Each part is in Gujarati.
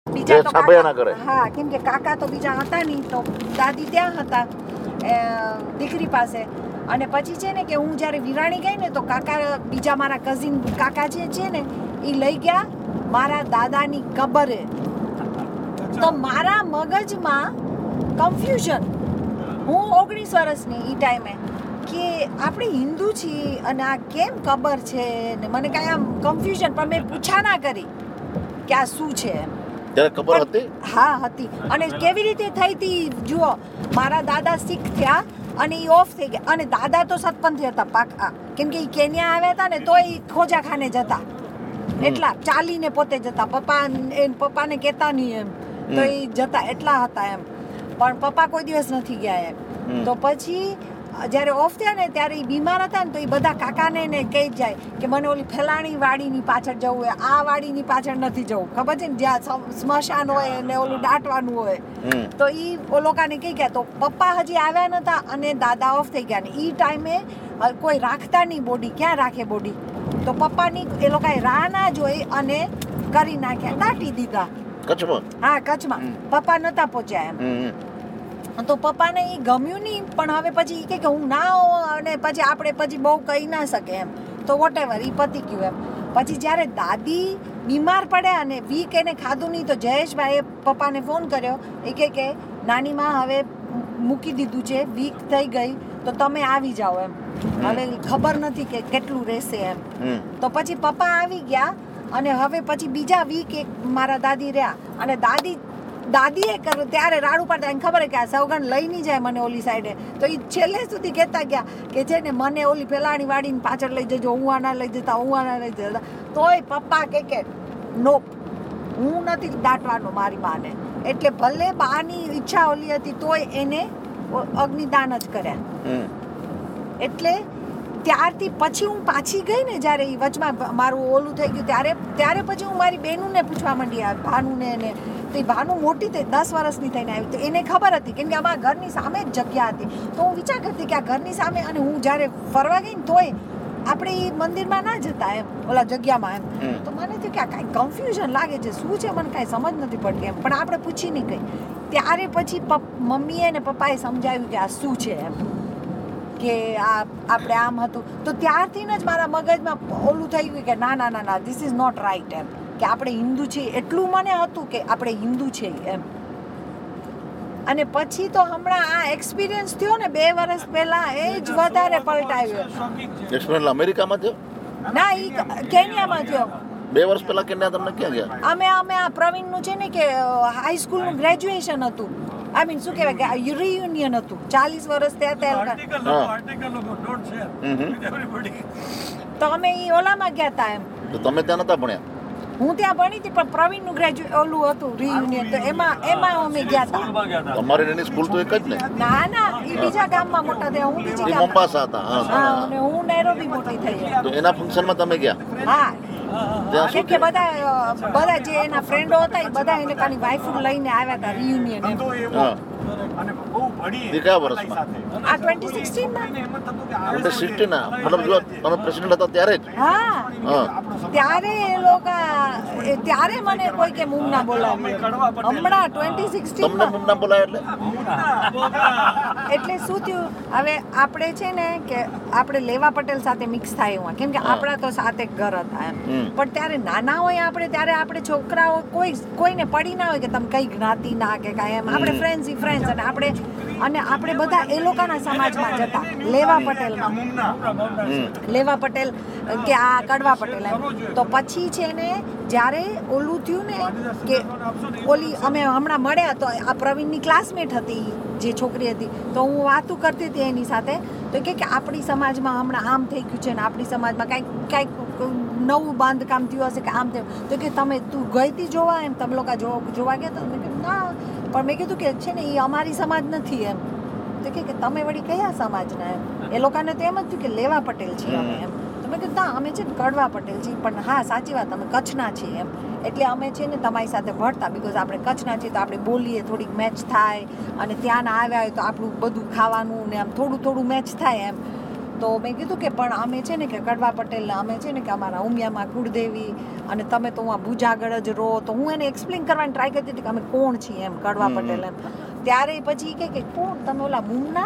બીજા તો સાંભળ્યા ના કરે. હા, કેમ કે કાકા તો બીજા હતા નહીં, તો દાદી ત્યાં હતા દીકરી પાસે. અને પછી છે ને કે હું જ્યારે વિરાણી ગઈ ને તો કાકા બીજા મારા કઝિન કાકા જે છે ને એ લઈ ગયા મારા દાદાની કબરે. તો મારા મગજમાં કન્ફ્યુઝન, હું 19 વર્ષની એ ટાઈમે, કે આપણે હિન્દુ છીએ અને આ કેમ કબર છે ને મને કાંઈ આમ કન્ફ્યુઝન. પણ મેં પૂછા ના કરી કે આ શું છે એમ. ત્યારે ખબર હતી? હા, હતી. અને કેવી રીતે થઈ હતી જુઓ, મારા દાદા શીખ થયા અને એ ઓફ થઈ ગયા. અને દાદા તો સતપંથી હતા પાકા, કેમ કે એ કેન્યા આવ્યા હતા ને તો એ ખોજાખાને જતા, એટલા ચાલીને પોતે જતા. પપ્પાને કહેતા નહીં એમ, તો એ જતા એટલા હતા એમ. પણ પપ્પા કોઈ દિવસ નથી ગયા એમ. તો પછી જ્યારે ઓફ થયા ને ત્યારે એ બીમાર હતા ને તો એ બધા કાકાને ને કહી જાય કે મને ઓલી ફલાણી વાડીની પાછળ જવું હોય, આ વાડીની પાછળ નથી જવું, ખબર છે ને, જ્યાં સ્મશાન હોય ને ઓલું દાટવાનું હોય. તો એ લોકોને કહી ગયા. તો પપ્પા હજી આવ્યા નતા અને દાદા ઓફ થઈ ગયા. ને એ ટાઈમે કોઈ રાખતા નહીં બોડી, ક્યાં રાખે બોડી. તો પપ્પાની એ લોકોએ રાહ ના જોઈ અને કરી નાખ્યા, દાટી દીધા. કચ્છમાં? હા, કચ્છમાં. પપ્પા નતા પહોંચ્યા એમ. તો પપ્પાને એ ગમ્યું નહીં. પણ હવે પછી એ કે હું ના હોઉં અને પછી આપણે પછી બહુ કહી ના શકે એમ. તો વોટેવર, એ પતી ગયું એમ. પછી જ્યારે દાદી બીમાર પડ્યા અને વીક એને ખાધું નહીં, તો જયેશભાઈએ પપ્પાને ફોન કર્યો. એ કે નાની માં હવે મૂકી દીધું છે, વીક થઈ ગઈ, તો તમે આવી જાઓ એમ. હવે ખબર નથી કે કેટલું રહેશે એમ. તો પછી પપ્પા આવી ગયા અને હવે પછી બીજા વીક એક મારા દાદી રહ્યા. અને દાદીએ ત્યારે રાડું પાડતા, એને ખબર કે આ સૌગંધ લઈ નહીં જાય મને ઓલી સાઈડે. તો એ છેલ્લે સુધી કહેતા ગયા કે છે ને મને ઓલી ફેલાણી વાડીને પાછળ લઈ જજો, હું આના લઈ જતા, હું આના લઈ જતા. તોય પપ્પા કે નો, હું નથી દાટવાનો મારી માને. એટલે ભલે બાની ઈચ્છા ઓલી હતી તોય એને અગ્નિદાન જ કર્યા. એટલે ત્યારથી પછી હું પાછી ગઈ ને, જ્યારે એ વચમાં મારું ઓલું થઈ ગયું ત્યારે પછી હું મારી બહેનોને પૂછવા માંડી, ભાનુને એને. તો એ ભાનુ મોટી થઈ 10 વર્ષની થઈને આવી. તો એને ખબર હતી, કેમ કે અમારા ઘરની સામે જ જગ્યા હતી. તો હું વિચાર કરતી કે આ ઘરની સામે, અને હું જ્યારે ફરવા ગઈ ને તોય આપણે એ મંદિરમાં ના જતા એમ, ઓલા જગ્યામાં એમ. તો મને થયું કે આ કાંઈ કન્ફ્યુઝન લાગે છે, શું છે મને કાંઈ સમજ નથી પડતી એમ. પણ આપણે પૂછી નહીં ગઈ. ત્યારે પછી મમ્મીએ ને પપ્પાએ સમજાવ્યું કે આ શું છે એમ, કે આ આપણે આમ હતું. તો ત્યારથી જ મારા મગજમાં ઓલું થઈ ગયું કે ના ના ના ના, ધીસ ઇઝ નોટ રાઈટ એમ, કે આપણે હિન્દુ છીએ. એટલું મને હતું કે આપણે હિન્દુ છીએ એમ. અને પછી તો હમણાં આ એક્સપિરિયન્સ થયો ને 2 વર્ષ પહેલા, એ જ વધારે પલટાવ્યો. એક્સપિરિયન્સ અમેરિકામાં થયો? ના, એ કેન્યામાં થયો. 2 વર્ષ પહેલા કેન્યા તમને ક્યાં ગયા? અમે આ પ્રવીણનું છે ને કે હાઈસ્કૂલનું ગ્રેજ્યુએશન હતું. આઈ મીન શું કહેવાય, રિયુનિયન હતું. 40 વર્ષ થયા ત્યાં. તો અમે એ ઓલામાં ગયા હતા એમ. તો તમે ત્યાં નતા ભણ્યા? હું ત્યાં ભણી હતી, પણ પ્રવીણનું ઓલું હતું રિયુનિયન, તો એમાં અમે ગયા હતા. તમારી એની સ્કૂલ તો એક જ ને? ના ના, એ બીજા ગામમાં મોટા થયા, હું બીજી ગામમાં. મોમ્બાસા હતા. હા, અને હું નૈરોબી મોટી થઈ. તો એના ફંક્શનમાં તમે ગયા? હા, કેમ કે બધા જે એના ફ્રેન્ડો હતા એ બધા એને કાની વાઈફ લઈને આવ્યા હતા રિયુનિયન. કયા વર્ષમાં? આ 2016 ના, મતલબ જો તમે પ્રેસિડેન્ટ હતા ત્યારે જ? હા, ત્યારે એ લોકો ત્યારે મને કોઈ કે મુમના બોલાવ્યું. હમણાં 2016 તમને મુમના બોલાય એટલે શું થયું, હવે આપણે છે ને કે આપણે લેવા પટેલ સાથે મિક્સ થાય એવા, કેમ કે આપણા તો સાથે ઘર હતા એમ. પણ ત્યારે નાના હોય આપણે, ત્યારે આપણે છોકરાઓ કોઈને પડી ના હોય કે તમે કઈ જ્ઞાતિ ના કે કાંઈ એમ. આપણે ફ્રેન્ડ્સ અને આપણે બધા એ લોકોના સમાજમાં જતા, લેવા પટેલ કે આ કડવા પટેલ એમ. તો પછી છે ને જ્યારે ઓલું થયું ને કે ઓલી અમે હમણાં મળ્યા, તો આ પ્રવીણની ક્લાસમેટ હતી જે છોકરી હતી. તો હું વાતું કરતી હતી એની સાથે. તો કે આપણી સમાજમાં હમણાં આમ થઈ ગયું છે ને, આપણી સમાજમાં કાંઈક નવું બાંધકામ થયું હશે કે આમ થયું. તો કે તું ગઈ હતી જોવા એમ, તમે લોકો જોવા ગયા હતા? મેં કીધું ના, પણ મેં કીધું કે છે ને એ અમારી સમાજ નથી એમ. તો કે તમે વળી કયા સમાજના એમ? એ લોકોને તો એમ જ થયું કે લેવા પટેલ છીએ અમે એમ. તો મેં કીધું ના, અમે છે ને કડવા પટેલ છીએ. પણ હા, સાચી વાત, અમે કચ્છના છીએ એમ. એટલે અમે છે ને તમારી સાથે ભળતા, બિકોઝ આપણે કચ્છના છીએ તો આપણે બોલીએ, થોડીક મેચ થાય. અને ત્યાંના આવ્યા હોય તો આપણું બધું ખાવાનું ને આમ થોડું મેચ થાય એમ. તો મેં કીધું કે પણ અમે છે ને કે કડવા પટેલના અમે છે ને કે અમારા ઉમિયામાં કુળદેવી અને તમે તો હું ભુજાગળ જ રહો, તો હું એને એક્સપ્લેન કરવાની ટ્રાય કરતી હતી કે અમે કોણ છીએ એમ કડવા પટેલ એમ. ત્યારે પછી કે કોણ તમે ઓલા મુમના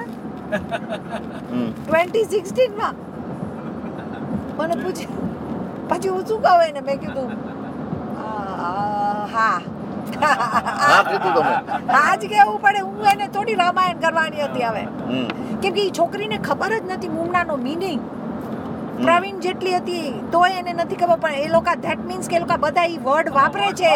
2016માં મને પૂછે. પછી હું શું કહું એને, મેં કીધું હા કીધું તમે આજ કેવું પડે. હું એને થોડી રામાયણ કરવાની હતી હવે, કેમ કે એ છોકરીને ખબર જ નથી મુમનાનો મીનિંગ. પ્રવીણ જેટલી હતી તોય એને નથી ખબર, પણ એ લોકો ધેટ મીન્સ કે એ લોકો બધા ઈ વર્ડ વાપરે છે,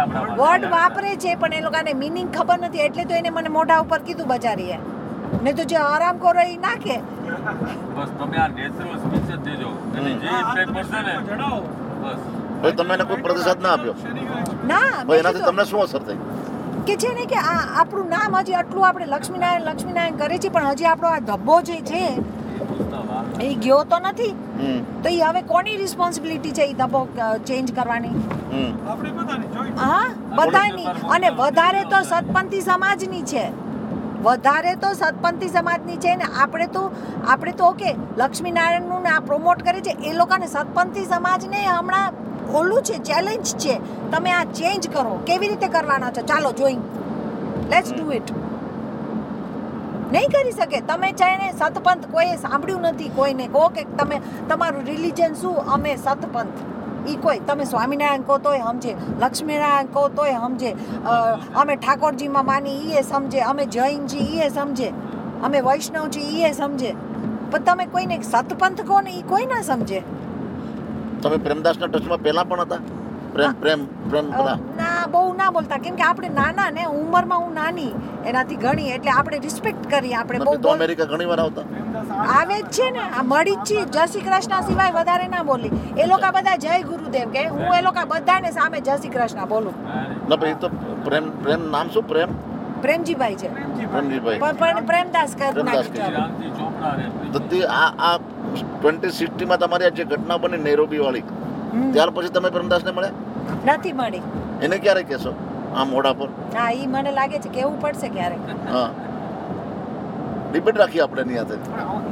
પણ એ લોકોને મીનિંગ ખબર નથી. એટલે તો એને મને મોઢા ઉપર કીધું બચારીએ, નહીં તો જે આરામ કરો એ નાખે. બસ તમે આ નેચરલ સ્પીચ જ દેજો, અને જે ઇમ્પેક્ટ પડશે ને બસ. ભાઈ તમે એને કોઈ પ્રતિસાદ ના આપ્યો? ના, ભાઈ એનાથી તમને શું અસર થઈ? કે છે ને કે આ આપણું નામ હજી આટલું આપણે લક્ષ્મીનારાયણ કરે છે, પણ હજી આપણો આ ધબ્બો જે છે એ ગયો તો નથી. તો એ હવે કોની રિસ્પોન્સિબિલિટી છે એ ધબ્બો ચેન્જ કરવાની? હા, બધાની. અને વધારે તો સતપંથી સમાજની છે, વધારે તો સતપંથી સમાજની છે ને. આપણે તો ઓકે લક્ષ્મીનારાયણનું આ પ્રોમોટ કરે છે, એ લોકોને સતપંથી સમાજને હમણાં ઓલું છે, ચેલેન્જ છે, તમે આ ચેન્જ કરો. કેવી રીતે કરવાના છો? ચાલો જોઈ, લેટ્સ ડુ ઇટ. નહીં કરી શકે. તમે ચાહીને સતપંથ કોઈએ સાંભળ્યું નથી, કોઈને કહો કે તમે તમારું રિલિજન શું, અમે સતપંથ. એ કોઈ તમે સ્વામિનારાયણ કહો તોય સમજે, લક્ષ્મીનારાયણ કહો તોય સમજે, અમે ઠાકોરજીમાં માની એ સમજે, અમે જૈનજી એ સમજે, અમે વૈષ્ણવજી એ સમજે. પણ તમે કોઈને સતપંથ કહો ને એ કોઈ ના સમજે. તમે પ્રેમદાસના ટચમાં પહેલા પણ હતા? પ્રેમ બધા ના, બહુ ના બોલતા, કેમ કે આપણે નાના ને ઉંમરમાં હું નાની એનાથી ઘણી, એટલે આપણે રિસ્પેક્ટ કરી. આપણે બહુ તો અમેરિકા ઘણી વાર આવતા આવે જ છે ને, આ મળી જ છે. જય શ્રી કૃષ્ણ સિવાય વધારે ના બોલી. એ લોકો બધા જય ગુરુદેવ કે, હું એ લોકો બધાને સામે જય શ્રી કૃષ્ણ બોલું. ના ભાઈ તો પ્રેમ નામ શું? પ્રેમજીભાઈ છે, પ્રેમજીભાઈ પણ પ્રેમદાસ પ્રેમદાસ નાખ્યું છે. રામજી ચોપડા રે તો તે આ 2016 માં તમારી આ જે ઘટના બની નેરોબી વાળી, ત્યાર પછી તમે પ્રેમદાસને મળ્યા? નથી મળી. એને ક્યારે કહેશો આ મોઢા પર? હા, ઈ મને લાગે છે કેવું પડશે ક્યારેક. હા, ડિબેટ રાખી આપણે એની સાથે.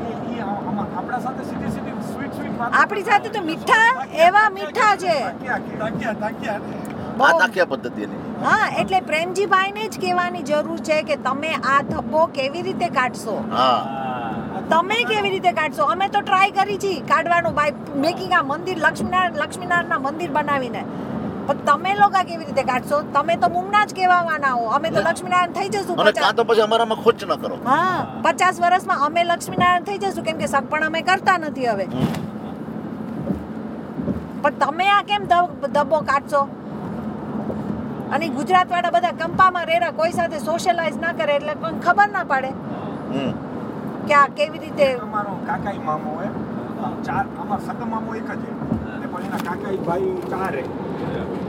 આપણી સાથે તો મીઠા એવા મીઠા છે. આ તાક્યા પદ્ધતિ એની. હા, એટલે પ્રેમજીભાઈને જ કહેવાની જરૂર છે કે તમે આ ધબ્બો કેવી રીતે કાઢશો. હા, તમે કેવી રીતે કાઢશો? અમે તો ટ્રાય કરી છે કાઢવાનું, બાય મેકિંગ આ મંદિર લક્ષ્મીનારાયણના મંદિર બનાવીને. પણ તમે લોકો કેવી રીતે કાઢશો? તમે તો મુમના જ કહેવાના હો. અમે તો લક્ષ્મીનારાયણ થઈ જશું. અને કાં તો પછી અમારામાં ખોચ ન કરો. હા, 50 વર્ષમાં અમે લક્ષ્મીનારાયણ થઈ જશું, કેમ કે સગપણ અમે કરતા નથી હવે. પણ તમે આ કેમ ધબ્બો કાઢશો? અને ગુજરાત વાળા બધા કંપામાં રેરા, કોઈ સાથે સોશિયલાઇઝ ના કરે, એટલે કોઈ ખબર ના પડે કે આ કેવી રીતે. અમારો કાકાઈ મામો હે ચાર, અમાર સગા મામો એક જ હે, પણ એના કાકાઈ ભાઈ ચાર હે.